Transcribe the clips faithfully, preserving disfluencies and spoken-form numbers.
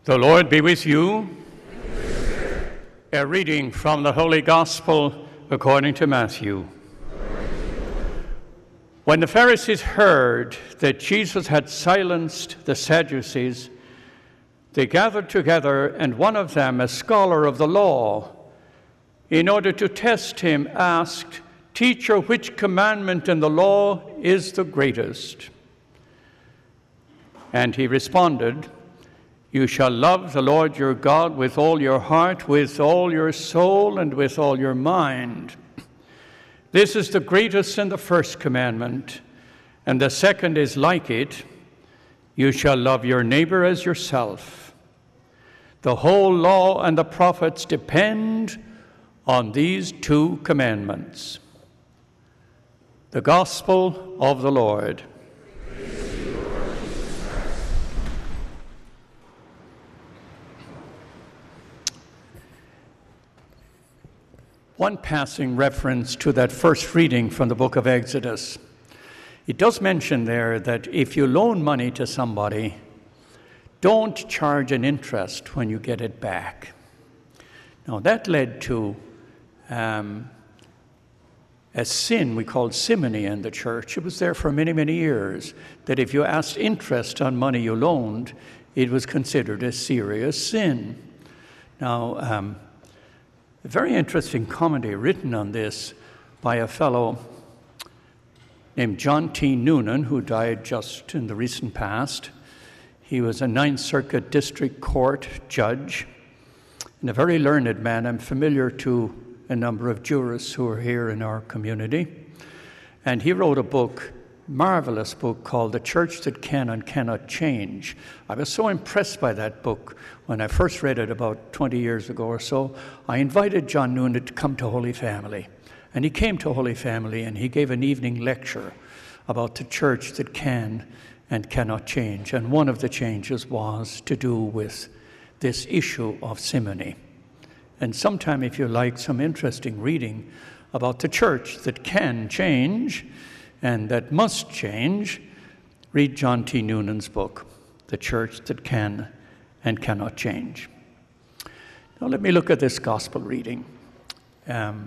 The Lord be with you. A reading from the Holy Gospel according to Matthew. When the Pharisees heard that Jesus had silenced the Sadducees, they gathered together, and one of them, a scholar of the law, in order to test him, asked, "Teacher, which commandment in the law is the greatest?" And he responded, "You shall love the Lord your God with all your heart, with all your soul, and with all your mind. This is the greatest and the first commandment, and the second is like it. You shall love your neighbor as yourself. The whole law and the prophets depend on these two commandments." The Gospel of the Lord. One passing reference to that first reading from the book of Exodus. It does mention there that if you loan money to somebody, don't charge an interest when you get it back. Now that led to um, a sin we called simony in the church. It was there for many, many years, that if you asked interest on money you loaned, it was considered a serious sin. Now, um, a very interesting comedy written on this by a fellow named John T. Noonan, who died just in the recent past. He was a Ninth Circuit District Court judge and a very learned man. I'm familiar to a number of jurists who are here in our community. And he wrote a book, marvelous book, called The Church That Can and Cannot Change. I was so impressed by that book when I first read it about twenty years ago or so. I invited John Noonan to come to Holy Family. And he came to Holy Family and he gave an evening lecture about the church that can and cannot change. And one of the changes was to do with this issue of simony. And sometime, if you like some interesting reading about the church that can change and that must change, read John T. Noonan's book, The Church That Can and Cannot Change. Now let me look at this gospel reading. Um,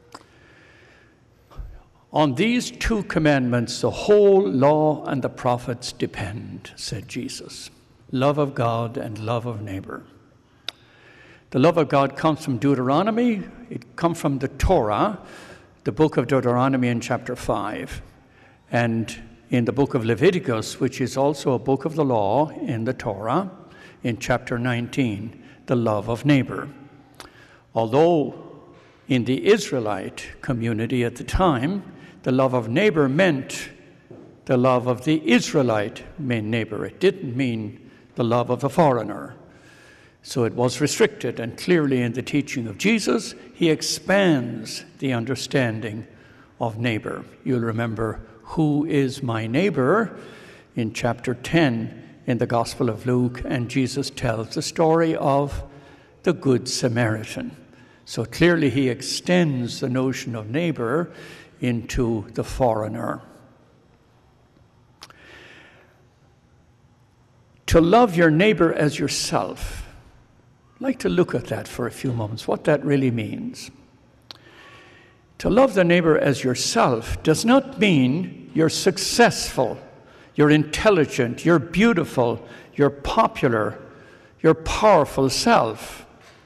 On these two commandments, the whole law and the prophets depend, said Jesus. Love of God and love of neighbor. The love of God comes from Deuteronomy. It comes from the Torah, the book of Deuteronomy in chapter five. And in the book of Leviticus, which is also a book of the law in the Torah, in chapter nineteen, the love of neighbor. Although in the Israelite community at the time, the love of neighbor meant the love of the Israelite neighbor. It didn't mean the love of the foreigner. So it was restricted, and clearly in the teaching of Jesus, he expands the understanding of neighbor. You'll remember, who is my neighbor? In chapter ten in the Gospel of Luke, and Jesus tells the story of the Good Samaritan. So clearly he extends the notion of neighbor into the foreigner. To love your neighbor as yourself. I'd like to look at that for a few moments, what that really means. To love the neighbor as yourself does not mean you're successful, you're intelligent, you're beautiful, you're popular, you're powerful self.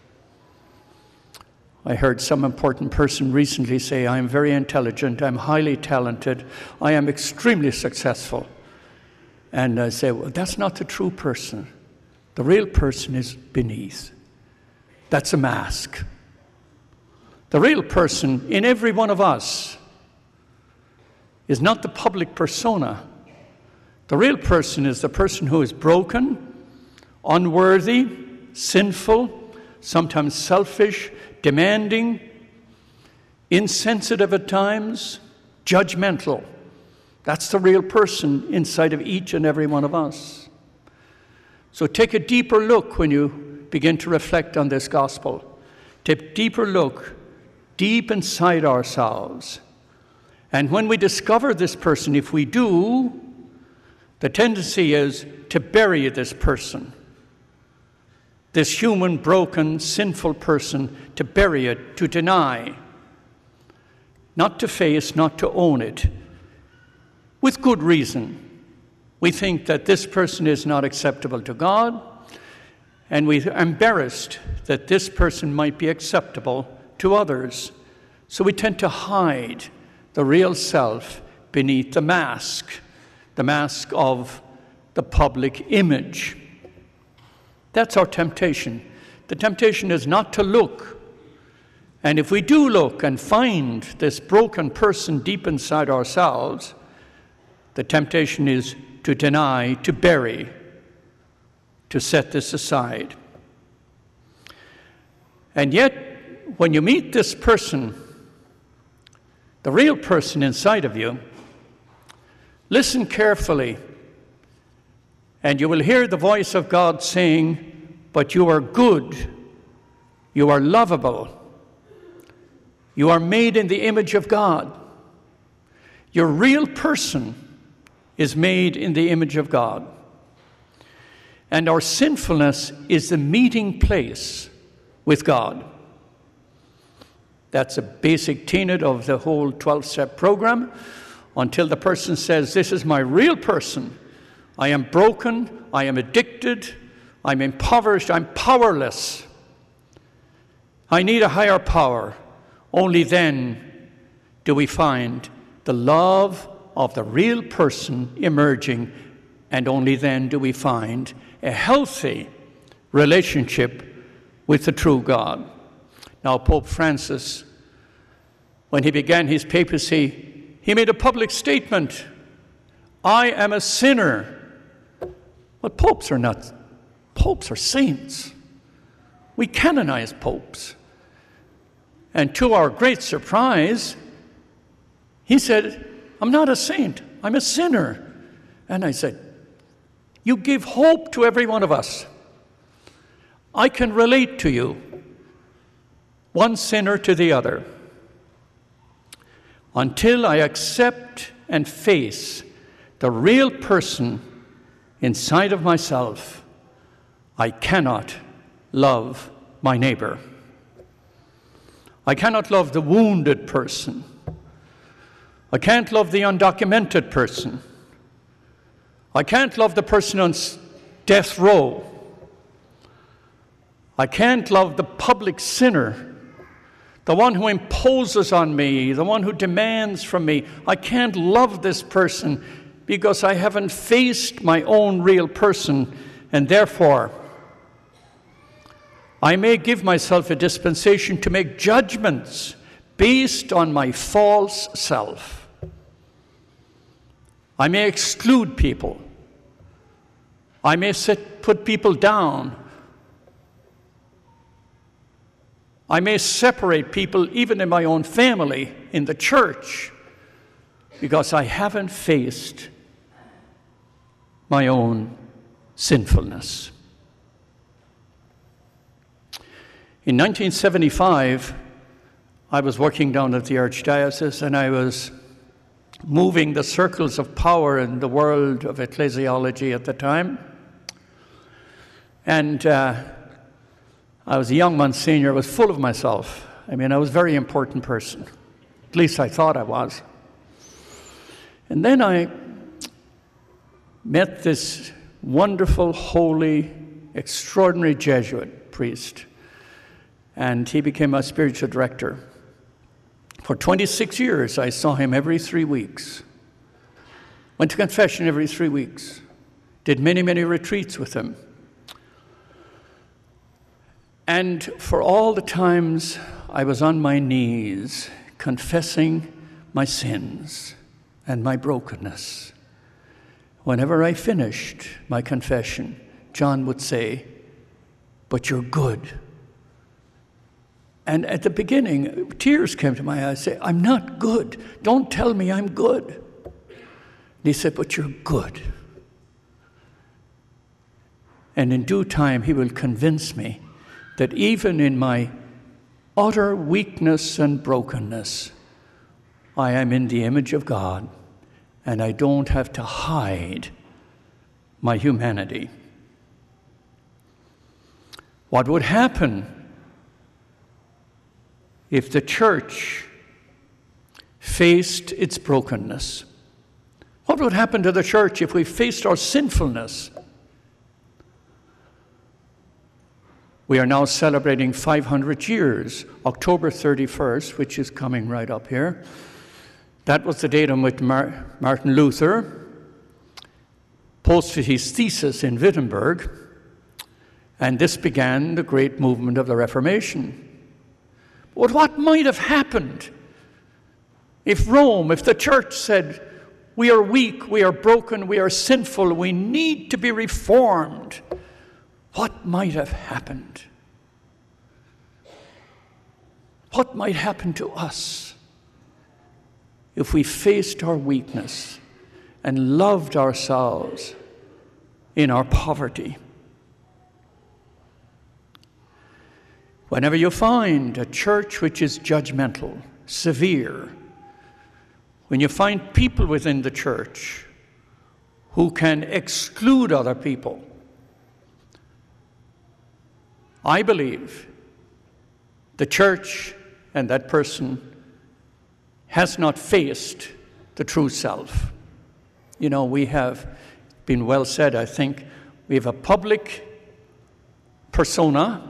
I heard some important person recently say, I am very intelligent, I'm highly talented, I am extremely successful. And I say, well, that's not the true person. The real person is beneath. That's a mask. The real person in every one of us is not the public persona. The real person is the person who is broken, unworthy, sinful, sometimes selfish, demanding, insensitive at times, judgmental. That's the real person inside of each and every one of us. So take a deeper look when you begin to reflect on this gospel. Take a deeper look deep inside ourselves. And when we discover this person, if we do, the tendency is to bury this person, this human, broken, sinful person, to bury it, to deny, not to face, not to own it, with good reason. We think that this person is not acceptable to God, and we're embarrassed that this person might be acceptable to others. So we tend to hide the real self beneath the mask, the mask of the public image. That's our temptation. The temptation is not to look. And if we do look and find this broken person deep inside ourselves, the temptation is to deny, to bury, to set this aside. And yet, when you meet this person, the real person inside of you, listen carefully, and you will hear the voice of God saying, "But you are good, you are lovable, you are made in the image of God. Your real person is made in the image of God." And our sinfulness is the meeting place with God. That's a basic tenet of the whole twelve-step program, until the person says, "This is my real person. I am broken, I am addicted, I'm impoverished, I'm powerless. I need a higher power." Only then do we find the love of the real person emerging, and only then do we find a healthy relationship with the true God. Now, Pope Francis, when he began his papacy, he made a public statement, "I am a sinner." But popes are not, popes are saints. We canonize popes. And to our great surprise, he said, "I'm not a saint, I'm a sinner." And I said, "You give hope to every one of us. I can relate to you, one sinner to the other. Until I accept and face the real person inside of myself, I cannot love my neighbor. I cannot love the wounded person. I can't love the undocumented person. I can't love the person on death row. I can't love the public sinner, the one who imposes on me, the one who demands from me. I can't love this person because I haven't faced my own real person, and therefore I may give myself a dispensation to make judgments based on my false self. I may exclude people. I may sit, put people down. I may separate people even in my own family, in the church, because I haven't faced my own sinfulness. In nineteen seventy-five, I was working down at the Archdiocese, and I was moving the circles of power in the world of ecclesiology at the time. And uh, I was a young Monsignor, I was full of myself. I mean, I was a very important person. At least I thought I was. And then I met this wonderful, holy, extraordinary Jesuit priest. And he became my spiritual director. For twenty-six years, I saw him every three weeks. Went to confession every three weeks. Did many, many retreats with him. And for all the times I was on my knees, confessing my sins and my brokenness, whenever I finished my confession, John would say, "But you're good." And at the beginning, tears came to my eyes. I say, "I'm not good. Don't tell me I'm good." And he said, "But you're good." And in due time, he will convince me that even in my utter weakness and brokenness, I am in the image of God, and I don't have to hide my humanity. What would happen if the church faced its brokenness? What would happen to the church if we faced our sinfulness? We are now celebrating five hundred years, October thirty-first, which is coming right up here. That was the date on which Mar- Martin Luther posted his thesis in Wittenberg, and this began the great movement of the Reformation. But what might have happened if Rome, if the church said, we are weak, we are broken, we are sinful, we need to be reformed? What might have happened? What might happen to us if we faced our weakness and loved ourselves in our poverty? Whenever you find a church which is judgmental, severe, when you find people within the church who can exclude other people, I believe the church and that person has not faced the true self. You know, we have been well said, I think, we have a public persona,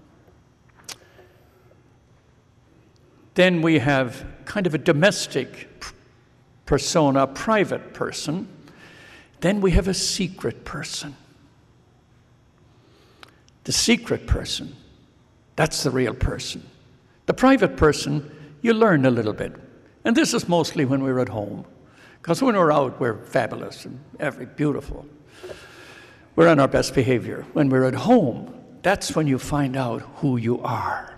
then we have kind of a domestic persona, private person, then we have a secret person. The secret person, that's the real person. The private person, you learn a little bit. And this is mostly when we're at home. Because when we're out, we're fabulous and every beautiful. We're on our best behavior. When we're at home, that's when you find out who you are.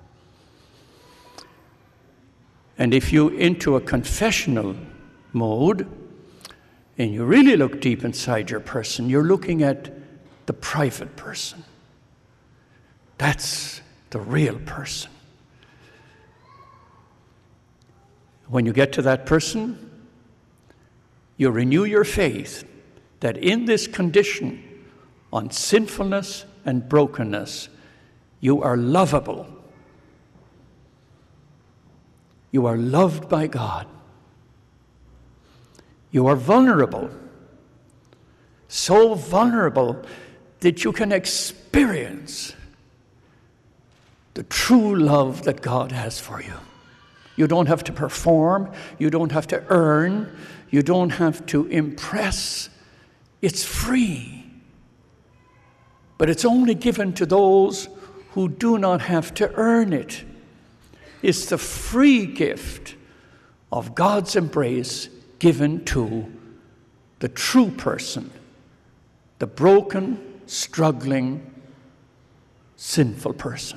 And if you into a confessional mode, and you really look deep inside your person, you're looking at the private person. That's the real person. When you get to that person, you renew your faith that in this condition on sinfulness and brokenness, you are lovable. You are loved by God. You are vulnerable. So vulnerable that you can experience the true love that God has for you. You don't have to perform. You don't have to earn. You don't have to impress. It's free. But it's only given to those who do not have to earn it. It's the free gift of God's embrace given to the true person, the broken, struggling, sinful person.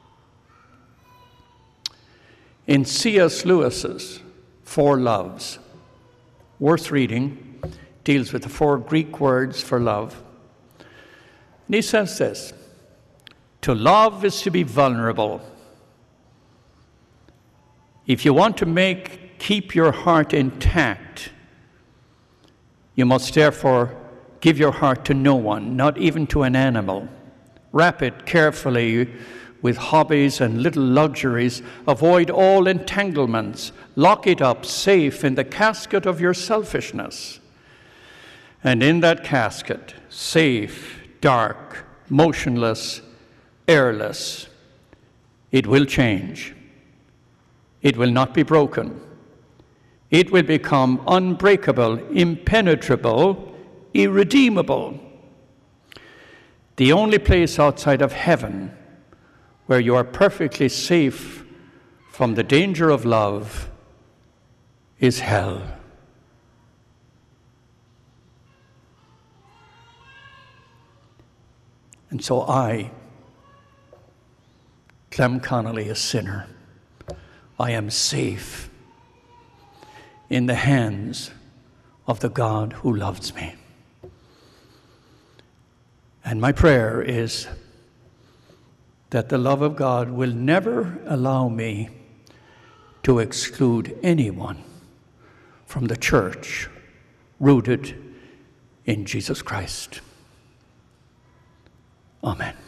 In C S Lewis's Four Loves, worth reading, deals with the four Greek words for love. And he says this: to love is to be vulnerable. If you want to make, keep your heart intact, you must therefore give your heart to no one, not even to an animal. Wrap it carefully with hobbies and little luxuries. Avoid all entanglements. Lock it up safe in the casket of your selfishness. And in that casket, safe, dark, motionless, airless, it will change. It will not be broken. It will become unbreakable, impenetrable, irredeemable. The only place outside of heaven where you are perfectly safe from the danger of love is hell. And so I, Clem Connolly, a sinner, I am safe in the hands of the God who loves me. And my prayer is that the love of God will never allow me to exclude anyone from the church rooted in Jesus Christ. Amen.